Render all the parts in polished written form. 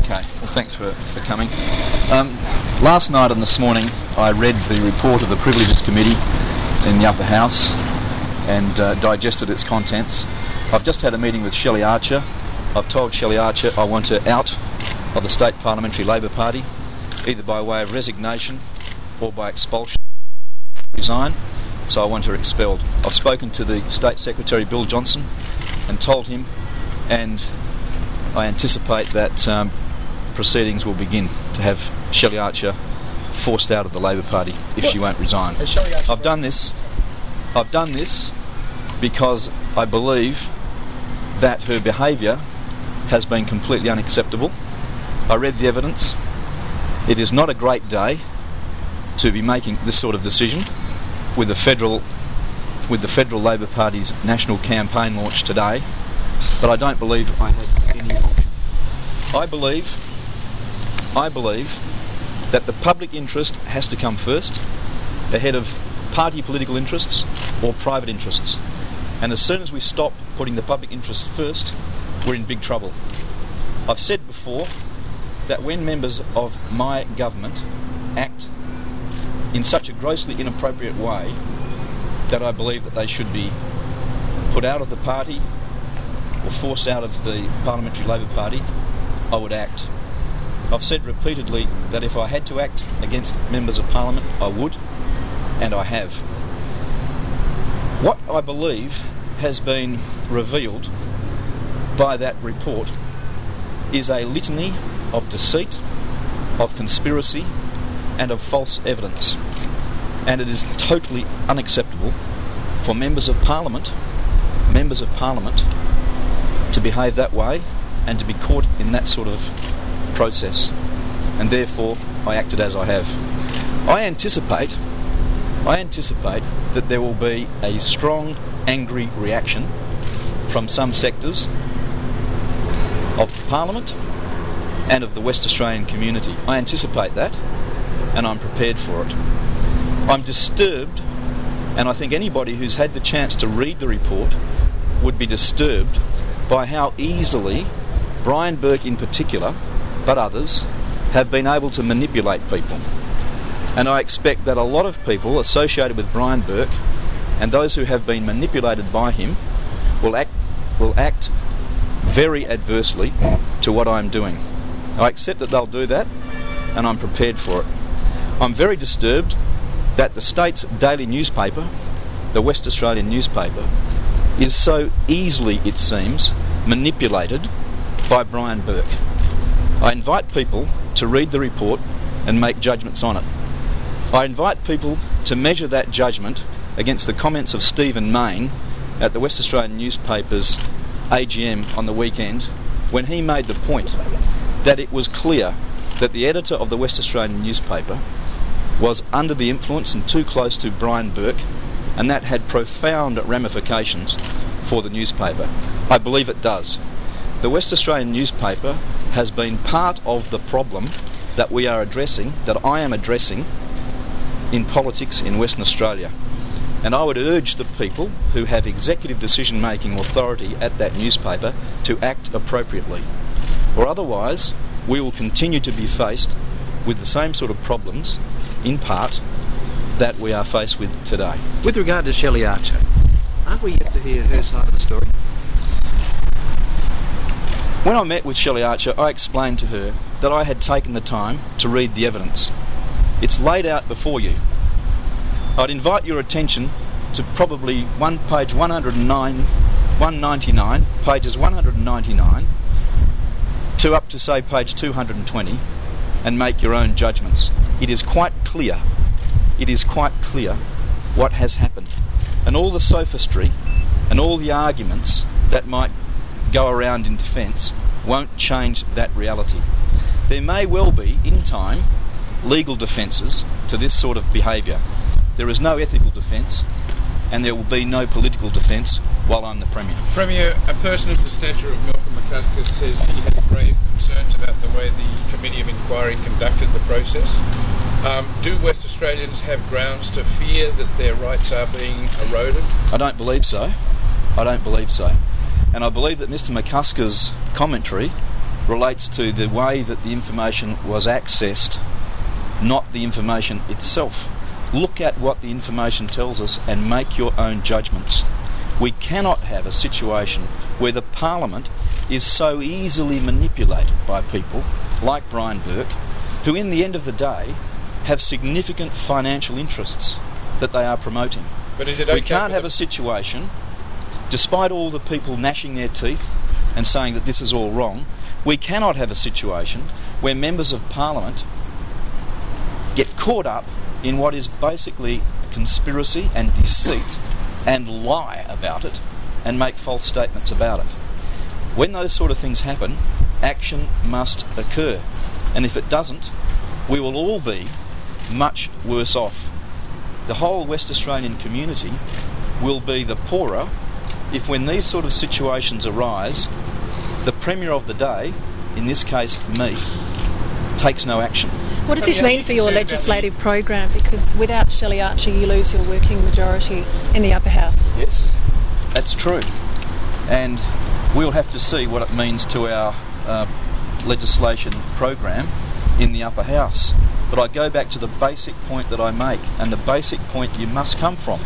Okay, well, thanks for coming. Last night and this morning I read the report of the Privileges Committee in the Upper House and digested its contents. I've just had a meeting with Shelley Archer. I've told Shelley Archer I want her out of the State Parliamentary Labor Party, either by way of resignation or by expulsion. Resign, so I want her expelled. I've spoken to the State Secretary Bill Johnson and told him, and I anticipate that proceedings will begin to have Shelley Archer forced out of the Labor Party if she won't resign. I've done this because I believe that her behaviour has been completely unacceptable. I read the evidence. It is not a great day to be making this sort of decision with the federal Labor Party's national campaign launch today, but I don't believe I have any option. I believe that the public interest has to come first, ahead of party political interests or private interests. And as soon as we stop putting the public interest first, we're in big trouble. I've said before that when members of my government act in such a grossly inappropriate way that I believe that they should be put out of the party or forced out of the Parliamentary Labor Party, I would act. I've said repeatedly that if I had to act against members of Parliament, I would, and I have. What I believe has been revealed by that report is a litany of deceit, of conspiracy, and of false evidence. And it is totally unacceptable for members of Parliament to behave that way and to be caught in that sort of process. And therefore, I acted as I have. I anticipate that there will be a strong, angry reaction from some sectors of Parliament and of the West Australian community. I anticipate that, and I'm prepared for it. I'm disturbed, and I think anybody who's had the chance to read the report would be disturbed by how easily Brian Burke in particular, but others, have been able to manipulate people. And I expect that a lot of people associated with Brian Burke and those who have been manipulated by him will act very adversely to what I'm doing. I accept that they'll do that, and I'm prepared for it. I'm very disturbed that the state's daily newspaper, the West Australian newspaper, is so easily, it seems, manipulated by Brian Burke. I invite people to read the report and make judgments on it. I invite people to measure that judgment against the comments of Stephen Mayne at the West Australian newspaper's AGM on the weekend, when he made the point that it was clear that the editor of the West Australian newspaper was under the influence and too close to Brian Burke, and that had profound ramifications for the newspaper. I believe it does. The West Australian newspaper has been part of the problem that we are addressing, that I am addressing, in politics in Western Australia. And I would urge the people who have executive decision-making authority at that newspaper to act appropriately. Or otherwise, we will continue to be faced with the same sort of problems, in part, that we are faced with today. With regard to Shelley Archer, aren't we yet to hear her side of the story? When I met with Shelley Archer, I explained to her that I had taken the time to read the evidence. It's laid out before you. I'd invite your attention to probably page 199, pages 199, to up to, say, page 220, and make your own judgments. It is quite clear what has happened. And all the sophistry and all the arguments that might go around in defence won't change that reality. There may well be, in time, legal defences to this sort of behaviour. There is no ethical defence, and there will be no political defence while I'm the Premier. Premier, a person of the stature of Malcolm McCusker says he had grave concerns about the way the Committee of Inquiry conducted the process. Do West Australians have grounds to fear that their rights are being eroded? I don't believe so. And I believe that Mr McCusker's commentary relates to the way that the information was accessed, not the information itself. Look at what the information tells us and make your own judgments. We cannot have a situation where the Parliament is so easily manipulated by people like Brian Burke, who in the end of the day have significant financial interests that they are promoting. But is it okay? We can't have a situation, despite all the people gnashing their teeth and saying that this is all wrong, we cannot have a situation where members of Parliament get caught up in what is basically a conspiracy and deceit and lie about it and make false statements about it. When those sort of things happen, action must occur. And if it doesn't, we will all be much worse off. The whole West Australian community will be the poorer if, when these sort of situations arise, the Premier of the day, in this case me, takes no action. What does this mean for your legislative program? Because without Shelley Archer, you lose your working majority in the upper house. Yes, that's true. And we'll have to see what it means to our legislation program in the upper house. But I go back to the basic point that I make, and the basic point you must come from.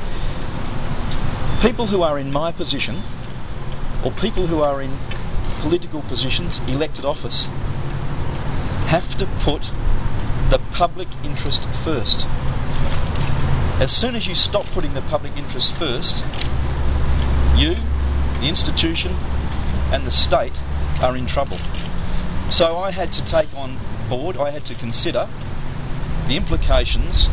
People who are in my position, or people who are in political positions, elected office, have to put the public interest first. As soon as you stop putting the public interest first, you, the institution, and the state are in trouble. So I had to take on board, I had to consider the implications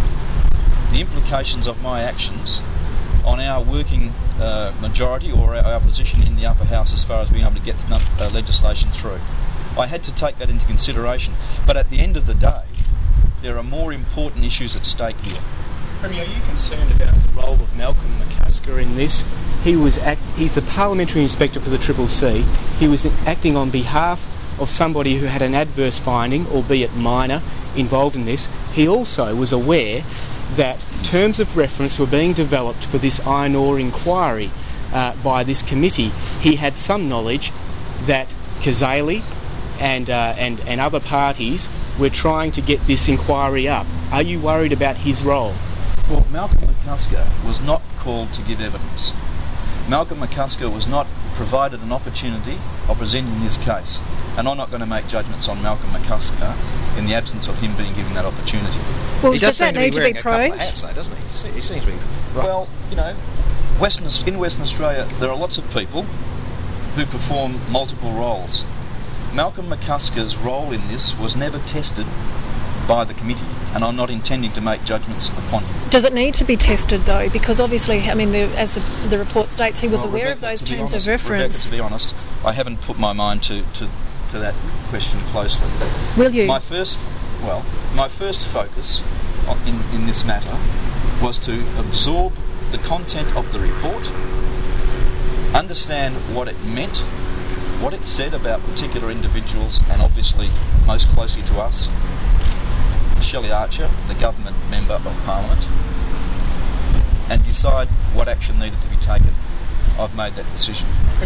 of my actions on our working majority or our position in the upper house as far as being able to get legislation through. I had to take that into consideration. But at the end of the day, there are more important issues at stake here. Premier, are you concerned about the role of Malcolm McCusker in this? He's the Parliamentary Inspector for the CCC. He was acting on behalf of somebody who had an adverse finding, albeit minor, involved in this. He also was aware that terms of reference were being developed for this iron ore inquiry by this committee. He had some knowledge that Kazali and other parties were trying to get this inquiry up. Are you worried about his role? Well, Malcolm McCusker was not called to give evidence. Malcolm McCusker was not provided an opportunity of presenting his case. And I'm not going to make judgments on Malcolm McCusker in the absence of him being given that opportunity. Well, he does that need to be probed? probed? He seems to be. Right. Well, you know, in Western Australia, there are lots of people who perform multiple roles. Malcolm McCusker's role in this was never tested by the committee, and I'm not intending to make judgments upon him. Does it need to be tested, though? Because obviously, I mean, as the report states, he was aware of those terms of reference. Rebecca, to be honest, I haven't put my mind to that question closely. Will you? My first focus in this matter was to absorb the content of the report, understand what it meant, what it said about particular individuals, and obviously most closely to us, Shelley Archer, the government member of Parliament, and decide what action needed to be taken. I've made that decision.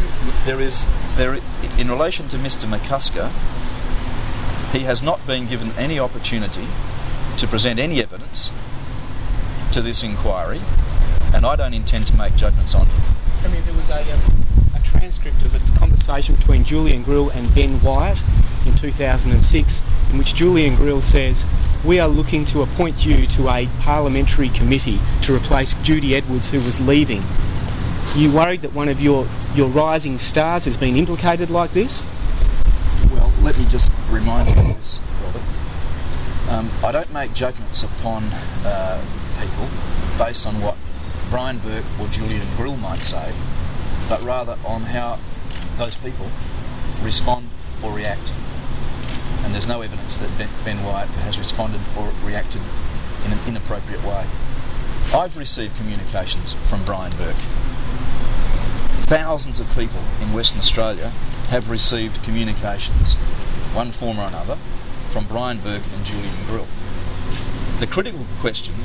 In relation to Mr. McCusker, he has not been given any opportunity to present any evidence to this inquiry, and I don't intend to make judgments on him. I mean, there was a transcript of a conversation between Julian Grill and Ben Wyatt in 2006, in which Julian Grill says, "We are looking to appoint you to a parliamentary committee to replace Judy Edwards, who was leaving." You worried that one of your rising stars has been implicated like this? Well, let me just remind you of this, Robert. I don't make judgments upon people based on what Brian Burke or Julian Grill might say, but rather on how those people respond or react. And there's no evidence that Ben Wyatt has responded or reacted in an inappropriate way. I've received communications from Brian Burke. Thousands of people in Western Australia have received communications, one form or another, from Brian Burke and Julian Grill. The critical question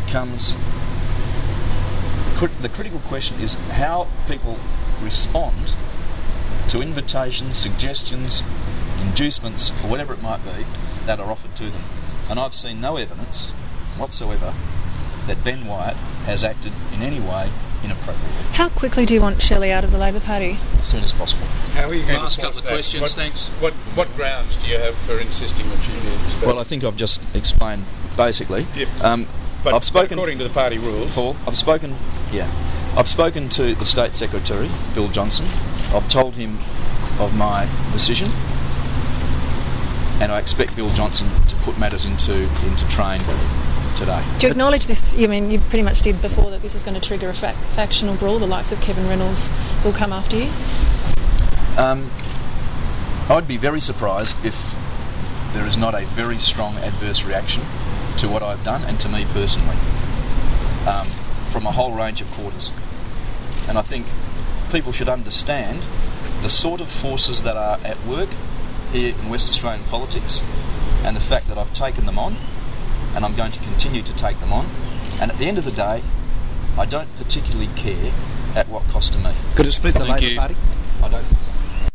is how people respond to invitations, suggestions, inducements, or whatever it might be, that are offered to them. And I've seen no evidence whatsoever that Ben Wyatt has acted in any way inappropriately. How quickly do you want Shelley out of the Labor Party? As soon as possible. How are you going Last to couple of that? questions, thanks. What grounds do you have for insisting that she be expelled? Well, I think I've just explained basically. Yep. But I've spoken, according to the party rules. Paul, I've spoken to the State Secretary, Bill Johnson. I've told him of my decision, and I expect Bill Johnson to put matters into train today. Do you acknowledge this? I mean, you pretty much did before, that this is going to trigger a factional brawl. The likes of Kevin Reynolds will come after you. I'd be very surprised if there is not a very strong adverse reaction to what I've done and to me personally, from a whole range of quarters. And I think people should understand the sort of forces that are at work here in West Australian politics, and the fact that I've taken them on and I'm going to continue to take them on. And at the end of the day, I don't particularly care at what cost to me. Could it split the Thank Labor you. Party? I don't think so.